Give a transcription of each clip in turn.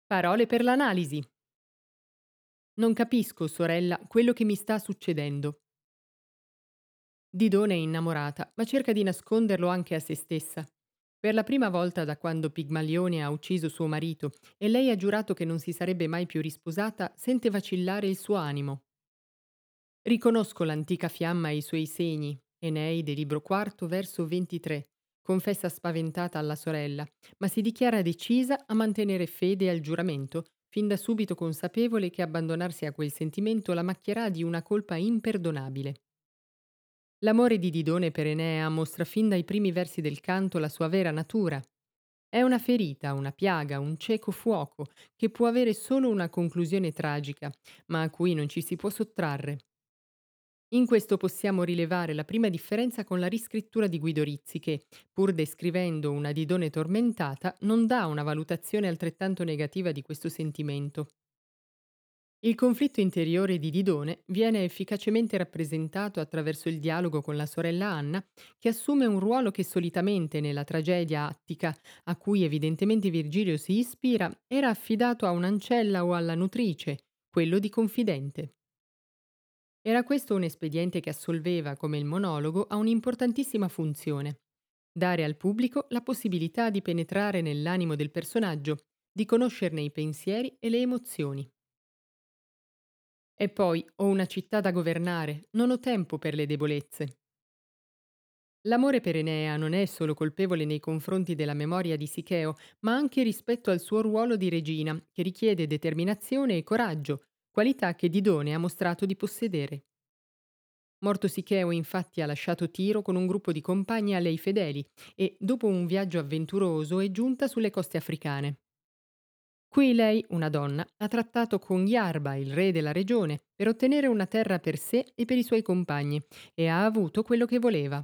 Parole per l'analisi. Non capisco, sorella, quello che mi sta succedendo. Didone è innamorata, ma cerca di nasconderlo anche a se stessa. Per la prima volta da quando Pigmalione ha ucciso suo marito e lei ha giurato che non si sarebbe mai più risposata, sente vacillare il suo animo. Riconosco l'antica fiamma e i suoi segni. Eneide, libro quarto, verso 23. Confessa spaventata alla sorella, ma si dichiara decisa a mantenere fede al giuramento, fin da subito consapevole che abbandonarsi a quel sentimento la macchierà di una colpa imperdonabile. L'amore di Didone per Enea mostra fin dai primi versi del canto la sua vera natura. È una ferita, una piaga, un cieco fuoco, che può avere solo una conclusione tragica, ma a cui non ci si può sottrarre. In questo possiamo rilevare la prima differenza con la riscrittura di Guido Rizzi che, pur descrivendo una Didone tormentata, non dà una valutazione altrettanto negativa di questo sentimento. Il conflitto interiore di Didone viene efficacemente rappresentato attraverso il dialogo con la sorella Anna, che assume un ruolo che solitamente nella tragedia attica, a cui evidentemente Virgilio si ispira, era affidato a un'ancella o alla nutrice, quello di confidente. Era questo un espediente che assolveva, come il monologo, a un'importantissima funzione: dare al pubblico la possibilità di penetrare nell'animo del personaggio, di conoscerne i pensieri e le emozioni. E poi ho una città da governare, non ho tempo per le debolezze. L'amore per Enea non è solo colpevole nei confronti della memoria di Sicheo, ma anche rispetto al suo ruolo di regina, che richiede determinazione e coraggio, qualità che Didone ha mostrato di possedere. Morto Sicheo infatti ha lasciato Tiro con un gruppo di compagni a lei fedeli e, dopo un viaggio avventuroso, è giunta sulle coste africane. Qui lei, una donna, ha trattato con Yarba, il re della regione, per ottenere una terra per sé e per i suoi compagni, e ha avuto quello che voleva.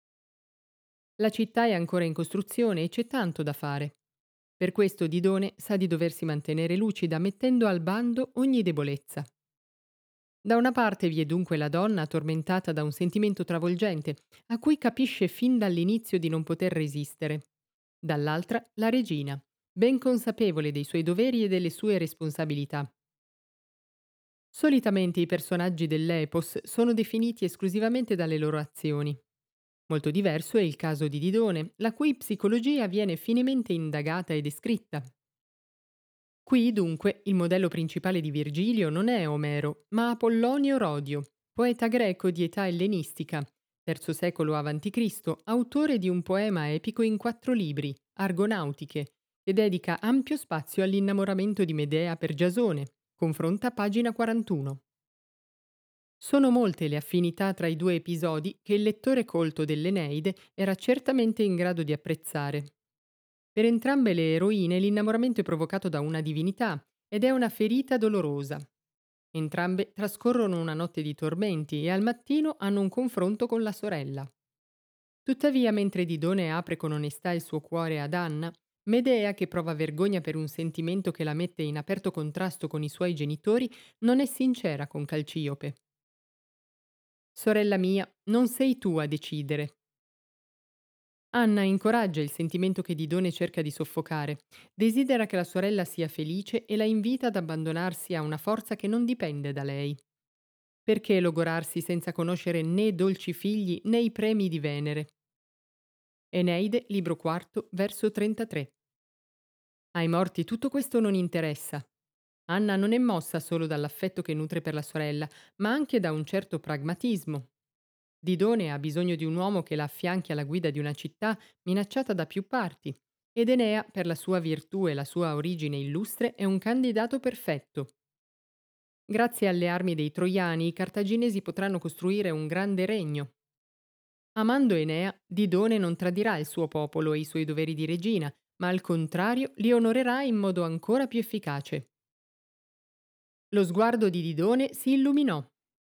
La città è ancora in costruzione e c'è tanto da fare. Per questo Didone sa di doversi mantenere lucida, mettendo al bando ogni debolezza. Da una parte vi è dunque la donna tormentata da un sentimento travolgente, a cui capisce fin dall'inizio di non poter resistere. Dall'altra la regina, ben consapevole dei suoi doveri e delle sue responsabilità. Solitamente i personaggi dell'epos sono definiti esclusivamente dalle loro azioni. Molto diverso è il caso di Didone, la cui psicologia viene finemente indagata e descritta. Qui, dunque, il modello principale di Virgilio non è Omero, ma Apollonio Rodio, poeta greco di età ellenistica, III secolo a.C., autore di un poema epico in 4 libri, Argonautiche, che dedica ampio spazio all'innamoramento di Medea per Giasone. Confronta pagina 41. Sono molte le affinità tra i due episodi che il lettore colto dell'Eneide era certamente in grado di apprezzare. Per entrambe le eroine l'innamoramento è provocato da una divinità ed è una ferita dolorosa. Entrambe trascorrono una notte di tormenti e al mattino hanno un confronto con la sorella. Tuttavia, mentre Didone apre con onestà il suo cuore ad Anna, Medea, che prova vergogna per un sentimento che la mette in aperto contrasto con i suoi genitori, non è sincera con Calciope. Sorella mia, non sei tu a decidere. Anna incoraggia il sentimento che Didone cerca di soffocare. Desidera che la sorella sia felice e la invita ad abbandonarsi a una forza che non dipende da lei. Perché logorarsi senza conoscere né dolci figli né i premi di Venere? Eneide, libro quarto, verso 33. Ai morti tutto questo non interessa. Anna non è mossa solo dall'affetto che nutre per la sorella, ma anche da un certo pragmatismo. Didone ha bisogno di un uomo che la affianchi alla guida di una città minacciata da più parti, ed Enea, per la sua virtù e la sua origine illustre, è un candidato perfetto. Grazie alle armi dei Troiani, i cartaginesi potranno costruire un grande regno. Amando Enea, Didone non tradirà il suo popolo e i suoi doveri di regina, ma al contrario li onorerà in modo ancora più efficace. Lo sguardo di Didone si illuminò.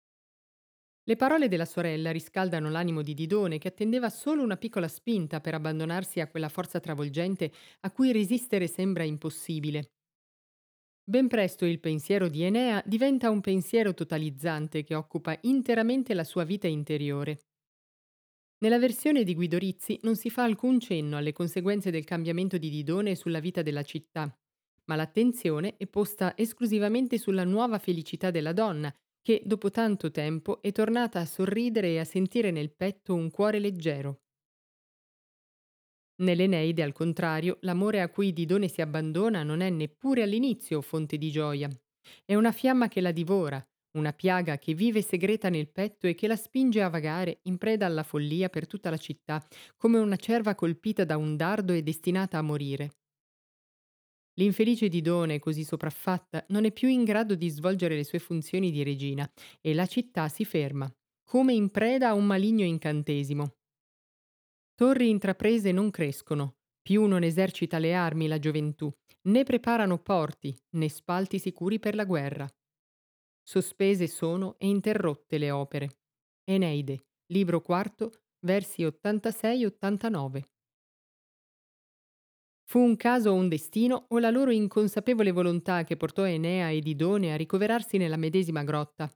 Le parole della sorella riscaldano l'animo di Didone, che attendeva solo una piccola spinta per abbandonarsi a quella forza travolgente a cui resistere sembra impossibile. Ben presto il pensiero di Enea diventa un pensiero totalizzante che occupa interamente la sua vita interiore. Nella versione di Guido Rizzi non si fa alcun cenno alle conseguenze del cambiamento di Didone sulla vita della città, ma l'attenzione è posta esclusivamente sulla nuova felicità della donna, che dopo tanto tempo è tornata a sorridere e a sentire nel petto un cuore leggero. Nell'Eneide, al contrario, l'amore a cui Didone si abbandona non è neppure all'inizio fonte di gioia. È una fiamma che la divora, una piaga che vive segreta nel petto e che la spinge a vagare in preda alla follia per tutta la città, come una cerva colpita da un dardo e destinata a morire. L'infelice Didone, così sopraffatta, non è più in grado di svolgere le sue funzioni di regina e la città si ferma, come in preda a un maligno incantesimo. Torri intraprese non crescono, più non esercita le armi la gioventù, né preparano porti, né spalti sicuri per la guerra. Sospese sono e interrotte le opere. Eneide, libro quarto, versi 86-89. Fu un caso o un destino o la loro inconsapevole volontà che portò Enea e Didone a ricoverarsi nella medesima grotta?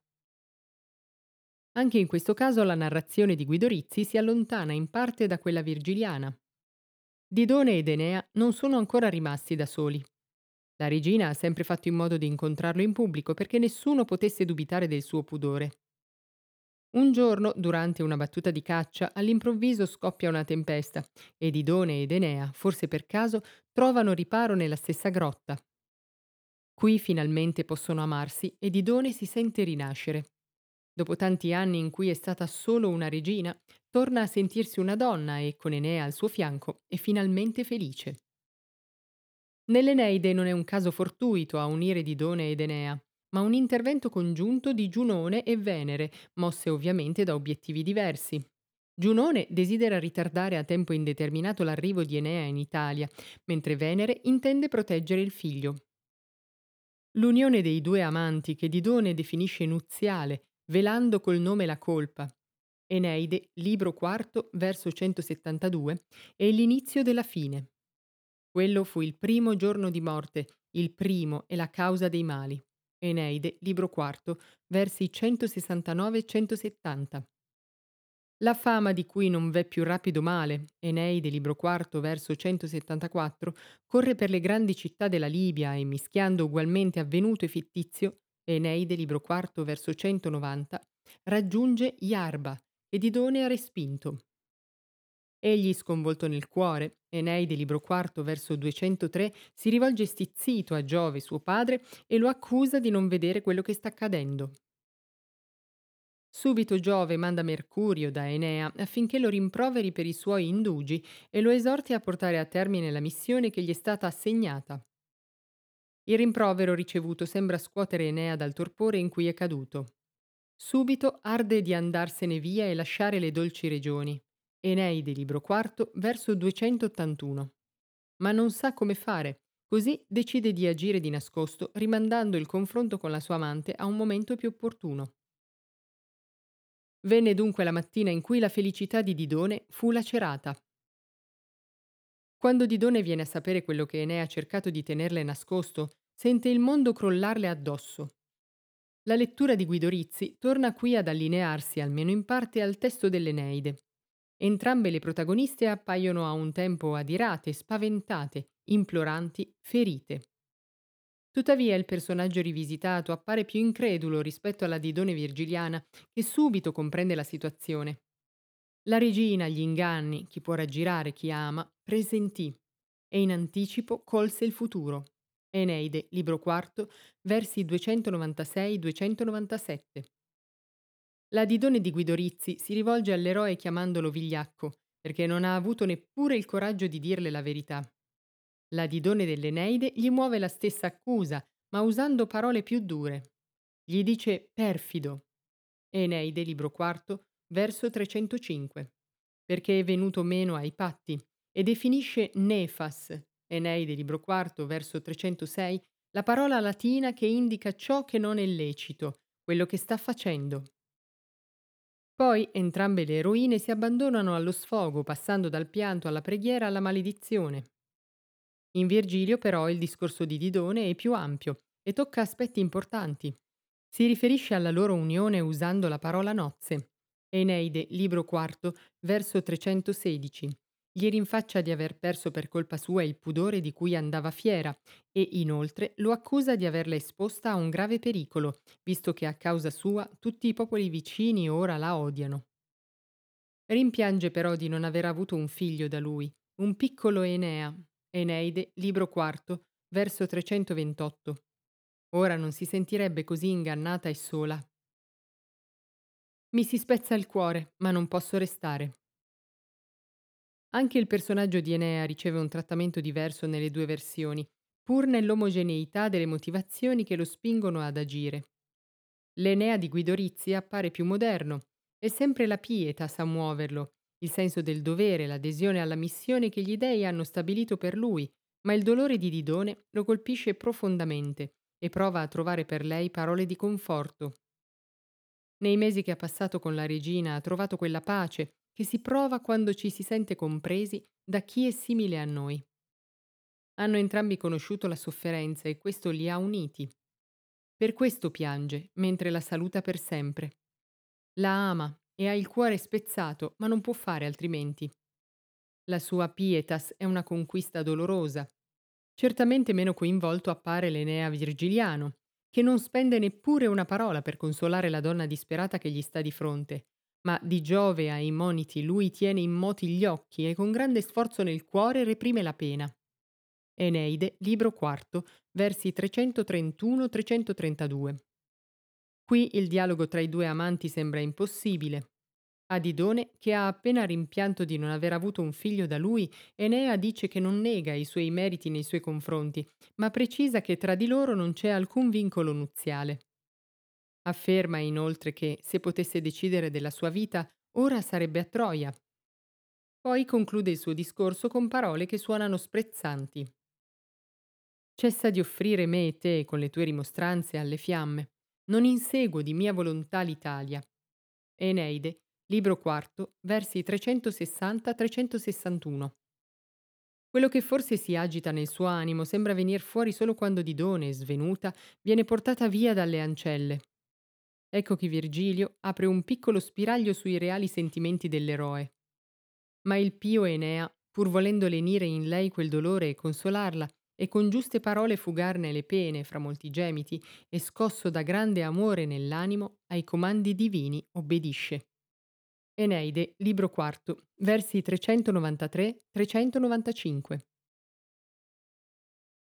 Anche in questo caso la narrazione di Guido Rizzi si allontana in parte da quella virgiliana. Didone ed Enea non sono ancora rimasti da soli. La regina ha sempre fatto in modo di incontrarlo in pubblico perché nessuno potesse dubitare del suo pudore. Un giorno, durante una battuta di caccia, all'improvviso scoppia una tempesta e Didone ed Enea, forse per caso, trovano riparo nella stessa grotta. Qui finalmente possono amarsi e Didone si sente rinascere. Dopo tanti anni in cui è stata solo una regina, torna a sentirsi una donna e, con Enea al suo fianco, è finalmente felice. Nell'Eneide non è un caso fortuito a unire Didone ed Enea, ma un intervento congiunto di Giunone e Venere, mosse ovviamente da obiettivi diversi. Giunone desidera ritardare a tempo indeterminato l'arrivo di Enea in Italia, mentre Venere intende proteggere il figlio. L'unione dei due amanti che Didone definisce nuziale, velando col nome la colpa. Eneide, libro quarto, verso 172, è l'inizio della fine. Quello fu il primo giorno di morte, il primo e la causa dei mali. Eneide, libro quarto, versi 169 e 170. La fama di cui non v'è più rapido male, Eneide, libro quarto, verso 174, corre per le grandi città della Libia e mischiando ugualmente avvenuto e fittizio, Eneide, libro quarto, verso 190, raggiunge Iarba e Didone ha respinto. Egli, sconvolto nel cuore, Eneide, libro quarto, verso 203, si rivolge stizzito a Giove, suo padre, e lo accusa di non vedere quello che sta accadendo. Subito Giove manda Mercurio da Enea affinché lo rimproveri per i suoi indugi e lo esorti a portare a termine la missione che gli è stata assegnata. Il rimprovero ricevuto sembra scuotere Enea dal torpore in cui è caduto. Subito arde di andarsene via e lasciare le dolci regioni. Eneide, libro quarto, verso 281. Ma non sa come fare, così decide di agire di nascosto, rimandando il confronto con la sua amante a un momento più opportuno. Venne dunque la mattina in cui la felicità di Didone fu lacerata. Quando Didone viene a sapere quello che Enea ha cercato di tenerle nascosto, sente il mondo crollarle addosso. La lettura di Guido Rizzi torna qui ad allinearsi, almeno in parte, al testo dell'Eneide. Entrambe le protagoniste appaiono a un tempo adirate, spaventate, imploranti, ferite. Tuttavia il personaggio rivisitato appare più incredulo rispetto alla Didone virgiliana, che subito comprende la situazione. La regina, gli inganni, chi può raggirare chi ama, presentì e in anticipo colse il futuro. Eneide, libro quarto, versi 296-297. La Didone di Guido Rizzi si rivolge all'eroe chiamandolo vigliacco, perché non ha avuto neppure il coraggio di dirle la verità. La Didone dell'Eneide gli muove la stessa accusa, ma usando parole più dure. Gli dice perfido. Eneide, libro quarto, verso 305, perché è venuto meno ai patti, e definisce nefas, Eneide, libro quarto, verso 306, la parola latina che indica ciò che non è lecito, quello che sta facendo. Poi entrambe le eroine si abbandonano allo sfogo, passando dal pianto alla preghiera alla maledizione. In Virgilio però il discorso di Didone è più ampio e tocca aspetti importanti. Si riferisce alla loro unione usando la parola nozze. Eneide, libro quarto, verso 316. Gli rinfaccia di aver perso per colpa sua il pudore di cui andava fiera e inoltre lo accusa di averla esposta a un grave pericolo, visto che a causa sua tutti i popoli vicini ora la odiano. Rimpiange però di non aver avuto un figlio da lui, un piccolo Enea. Eneide, libro quarto, verso 328. Ora non si sentirebbe così ingannata e sola. Mi si spezza il cuore, ma non posso restare. Anche il personaggio di Enea riceve un trattamento diverso nelle due versioni, pur nell'omogeneità delle motivazioni che lo spingono ad agire. L'Enea di Guido Rizzi appare più moderno, è sempre la pietas a muoverlo, il senso del dovere, l'adesione alla missione che gli dei hanno stabilito per lui, ma il dolore di Didone lo colpisce profondamente e prova a trovare per lei parole di conforto. Nei mesi che ha passato con la regina ha trovato quella pace che si prova quando ci si sente compresi da chi è simile a noi. Hanno entrambi conosciuto la sofferenza e questo li ha uniti. Per questo piange, mentre la saluta per sempre. La ama e ha il cuore spezzato, ma non può fare altrimenti. La sua pietas è una conquista dolorosa. Certamente meno coinvolto appare l'Enea virgiliano, che non spende neppure una parola per consolare la donna disperata che gli sta di fronte, ma di Giove ai moniti lui tiene immoti gli occhi e con grande sforzo nel cuore reprime la pena. Eneide, libro quarto, versi 331-332. Qui il dialogo tra i due amanti sembra impossibile. A Didone, che ha appena rimpianto di non aver avuto un figlio da lui, Enea dice che non nega i suoi meriti nei suoi confronti, ma precisa che tra di loro non c'è alcun vincolo nuziale. Afferma inoltre che, se potesse decidere della sua vita, ora sarebbe a Troia. Poi conclude il suo discorso con parole che suonano sprezzanti. Cessa di offrire me e te con le tue rimostranze alle fiamme. Non inseguo di mia volontà l'Italia. Eneide, libro quarto, versi 360-361. Quello che forse si agita nel suo animo sembra venir fuori solo quando Didone, svenuta, viene portata via dalle ancelle. Ecco che Virgilio apre un piccolo spiraglio sui reali sentimenti dell'eroe. Ma il pio Enea, pur volendo lenire in lei quel dolore e consolarla, e con giuste parole fugarne le pene fra molti gemiti, e scosso da grande amore nell'animo, ai comandi divini obbedisce. Eneide, libro quarto, versi 393-395.